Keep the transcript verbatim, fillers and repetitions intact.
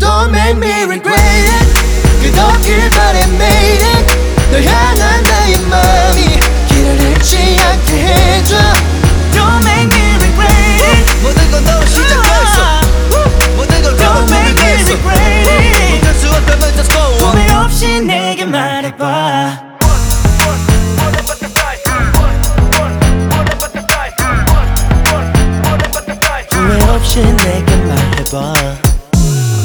Don't make me regret it. 끝없길 바래 made it. 널 향한 나의 마음이 길을 잃지 않게 해줘. Don't make me regret it. 모든 건 너 시작했어. 모든 걸 Don't make me regret it. 못할 수 없다면 just go on. 후회 없이 내게 말해봐. 후회 없이 내게 말해봐.